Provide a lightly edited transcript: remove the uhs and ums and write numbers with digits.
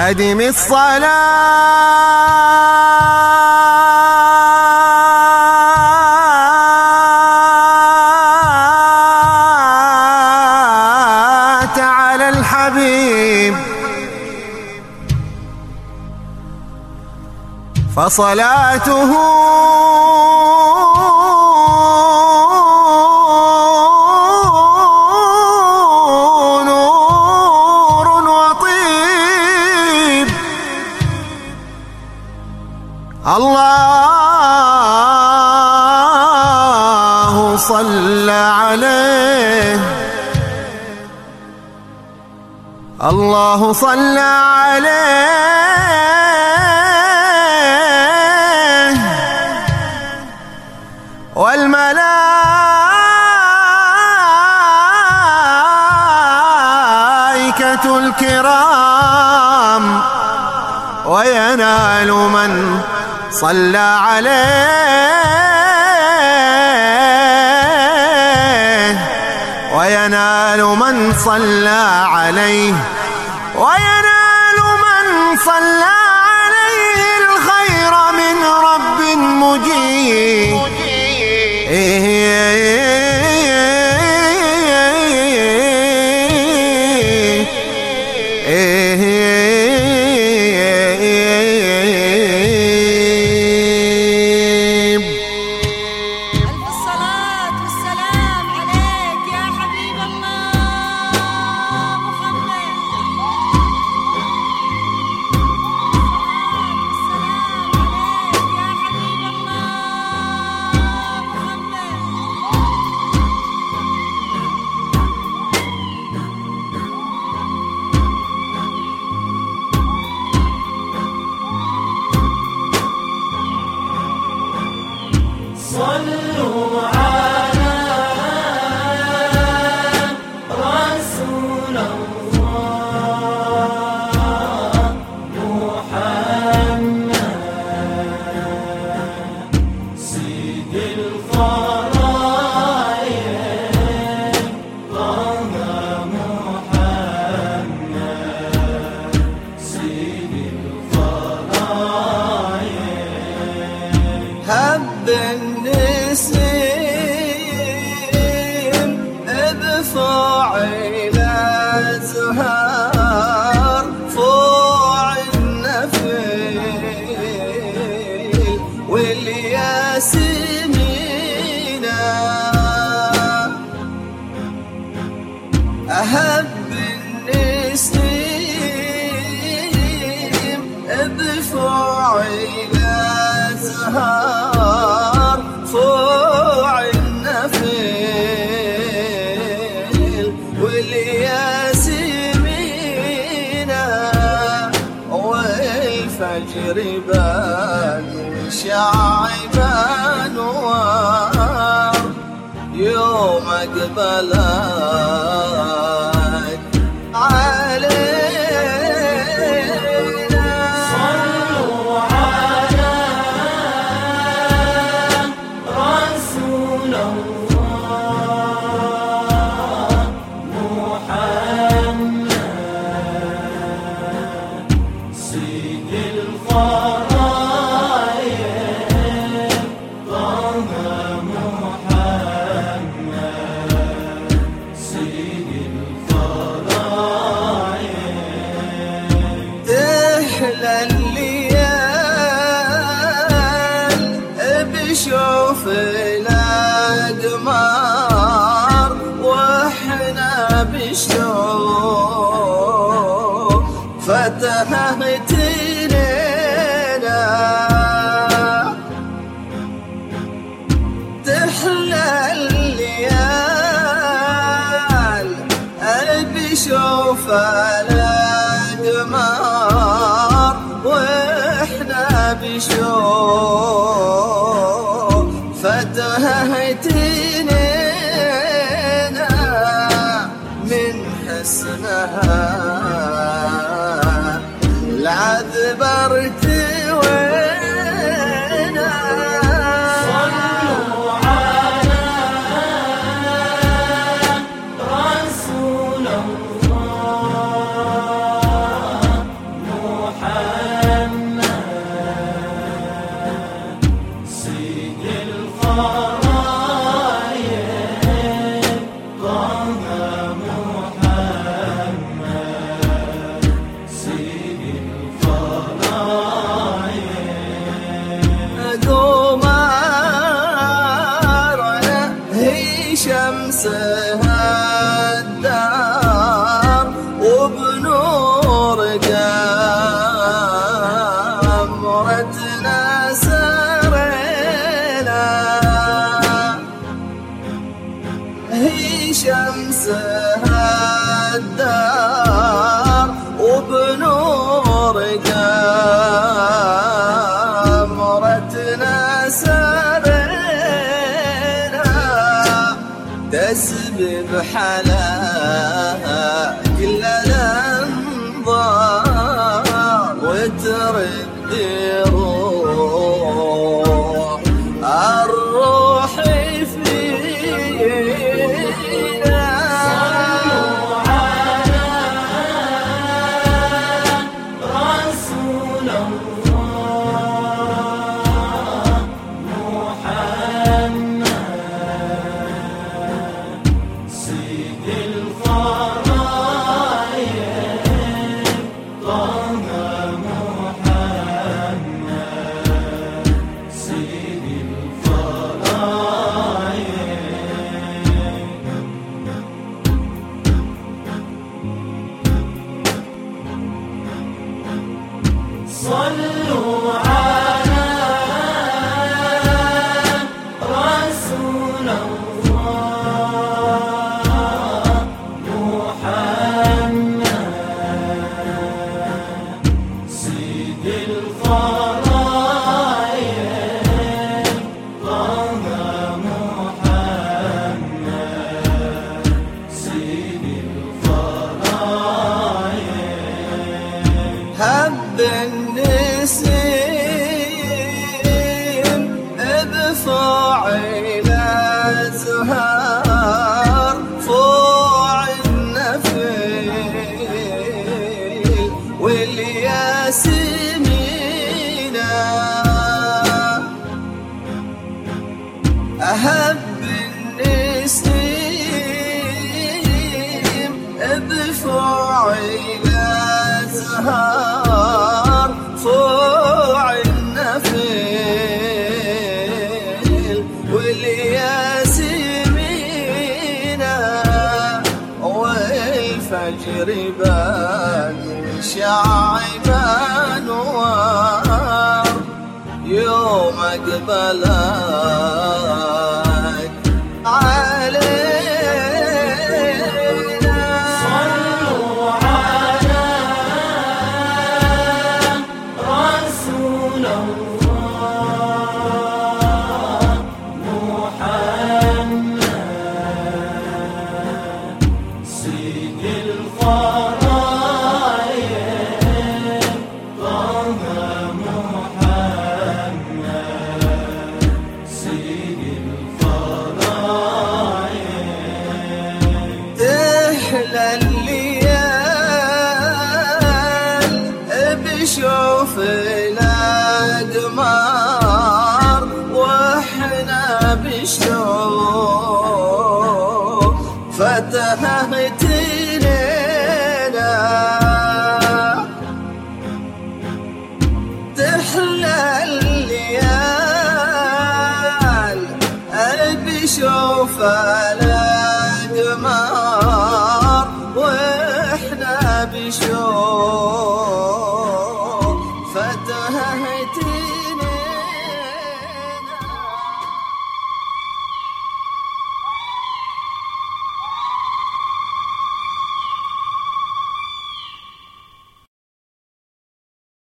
أدم الصلاة على الحبيب، فصلاته نور وطيب. الله صلى عليه، الله صلى عليه، والملائكة الكرام، وينال من صلى عليه، وينال من صلى عليه، وينال من صلى عليه الخير من رب مجيب. صلوا على رسول الله محمد سيد الخلائق طه محمد سيد الخلائق. هب النسيم بفاعل الزهار فوع النفيل والياسمين. أهب النسيم بفاعل الزهار فوع النفيل والياسمين، والفجر بان شعب انوار يوم اقبلت علينا. صلوا على رسول الله محمد سيد الخلائق طه محمد سيد الخلائق. تحلى الليال بشوف الأقمار واحنا بالشوق فتحت ليلنا. تحلى الليال بشوف الأقمار واحنا بشوق فتحت ليلنا من حسنها العذب ارتوينا. صلوا على رسول الله الدار وبنور قمرتنا سرينا تسبي بحلاها كل الانظار وترد روح الروح فينا. صلوا على رسول الله محمد سيد الخلائق طه محمد سيد صلوا على رسول الله محمد سيد الخلائق طه محمد سيد الخلائق. هب النسيم بفاعل الزهار فوع النفيل والياسمين أهب النسيم بفاعل الزهار فوع النفيل والياسمين والفجر بان شعب انوار يوم اقبلك علينا. صلوا على رسول الله محمد سيد الخلائق طه محمد سيد الخلائق. تحلى الليال بشوف الأقمار واحنا بشوق فتحت لينا. تحلى الليال بشوف الأقمار